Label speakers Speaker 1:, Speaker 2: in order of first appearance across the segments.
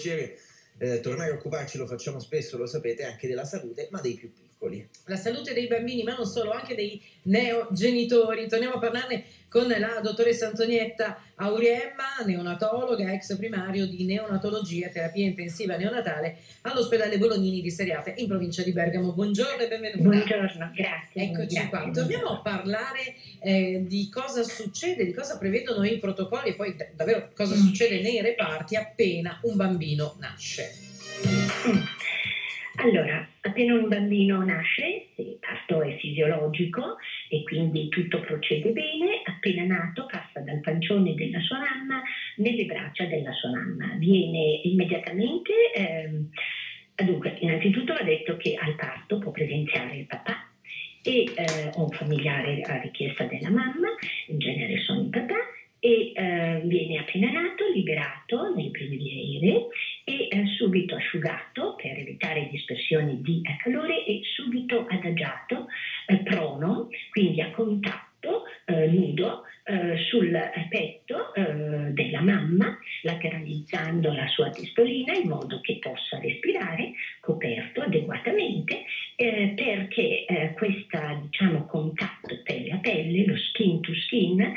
Speaker 1: piacere tornare a occuparci, lo facciamo spesso, lo sapete, anche della salute, ma dei più piccoli.
Speaker 2: La salute dei bambini, ma non solo, anche dei neogenitori. Torniamo a parlarne con la dottoressa Antonietta Auriemma, neonatologa, ex primario di neonatologia e terapia intensiva neonatale all'ospedale Bolognini di Seriate in provincia di Bergamo. Buongiorno e benvenuta.
Speaker 3: Buongiorno, grazie.
Speaker 2: Eccoci qua. Torniamo a parlare di cosa succede, di cosa prevedono i protocolli e poi davvero cosa succede nei reparti appena un bambino nasce.
Speaker 3: Allora, appena un bambino nasce, il parto è fisiologico e quindi tutto procede bene. Appena nato passa dal pancione della sua mamma nelle braccia della sua mamma. Viene immediatamente, dunque, innanzitutto va detto che al parto può presenziare il papà e un familiare a richiesta della mamma, in genere sono i papà, e viene appena nato liberato nei primi aerei e subito asciugato per evitare dispersioni di calore e subito adagiato, prono, quindi a contatto nudo sul petto della mamma, lateralizzando la sua testolina in modo che possa respirare coperto adeguatamente, perché questo contatto pelle a pelle, lo skin to skin,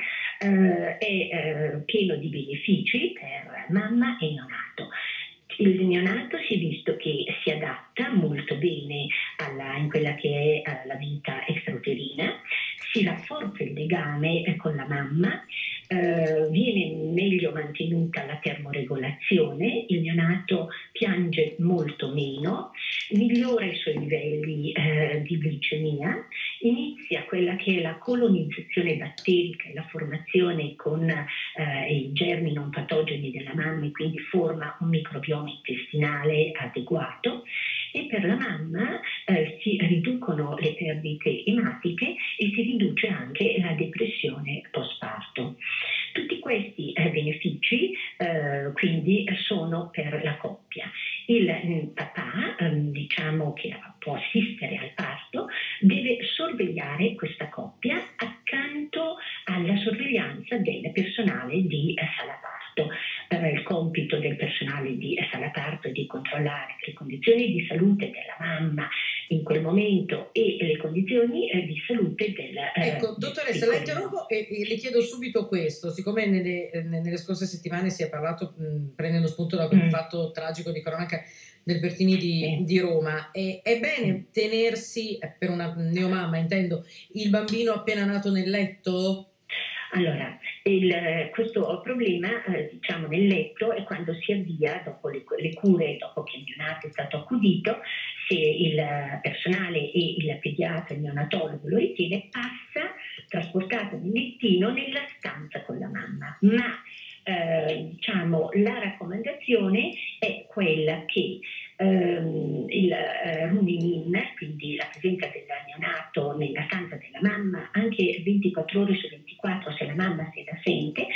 Speaker 3: è pieno di benefici per mamma e neonato. Il neonato si è visto che si adatta molto bene in quella che è la vita extrauterina, si rafforza il legame con la mamma, viene meglio mantenuta la termoregolazione, il neonato piange molto meno, migliora i suoi livelli di glicemia, inizia quella che è la colonizzazione batterica e la formazione con i germi non patogeni della mamma e quindi forma un microbioma intestinale adeguato, e per la mamma si riducono le perdite ematiche e si riduce anche la depressione postparto. Tutti questi benefici quindi sono per la coppia. Il papà, che può assistere al parto, deve sorvegliare questa coppia accanto alla sorveglianza del personale di sala parto. Il compito del personale di sala parto è di controllare le condizioni di salute della mamma in quel momento e le condizioni di salute del
Speaker 2: Ecco, dottoressa, la interrompo e le chiedo subito questo, siccome nelle scorse settimane si è parlato, prendendo spunto da quel fatto tragico di cronaca del Pertini di Roma, è bene tenersi, per una neomamma intendo, il bambino appena nato nel letto?
Speaker 3: Allora, questo problema nel letto è quando si avvia, dopo le cure, dopo che il neonato è stato accudito, se il personale e il pediatra, il neonatologo lo ritiene, passa trasportato nel lettino nella stanza con la mamma, ma la raccomandazione è quella che il rooming in, quindi la presenza del neonato nella stanza della mamma anche 24 ore su 24 se la mamma se la sente.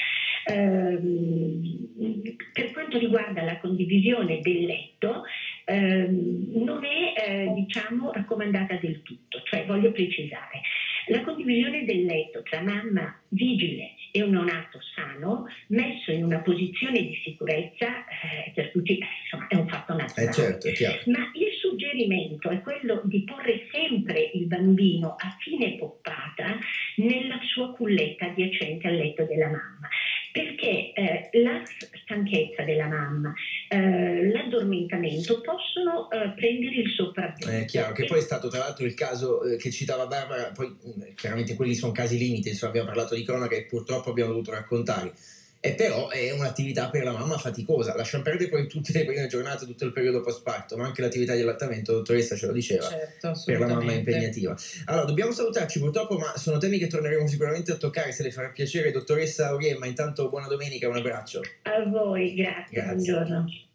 Speaker 3: Per quanto riguarda la condivisione del letto, non è raccomandata del tutto, cioè voglio precisare, la condivisione del letto tra mamma vigile e un neonato sano messo in una posizione di sicurezza per tutti, insomma, è un fatto naturale.
Speaker 1: Certo, è chiaro.
Speaker 3: Ma il suggerimento è quello di porre sempre il bambino a fine poppata nella sua culletta adiacente al letto della mamma, perché la stanchezza della mamma, l'addormentamento possono prendere il sopravvento.
Speaker 1: È chiaro che poi è stato tra l'altro il caso che citava Barbara, poi chiaramente quelli sono casi limite, insomma abbiamo parlato di cronaca e purtroppo abbiamo dovuto raccontare. E però è un'attività per la mamma faticosa, lasciamo perdere poi tutte le prime giornate, tutto il periodo post parto, ma anche l'attività di allattamento, dottoressa ce lo diceva,
Speaker 2: certo,
Speaker 1: per la mamma è impegnativa. Allora dobbiamo salutarci purtroppo, ma sono temi che torneremo sicuramente a toccare, se le farà piacere. Dottoressa Auriemma, intanto buona domenica, un abbraccio.
Speaker 3: A voi, grazie. Buongiorno.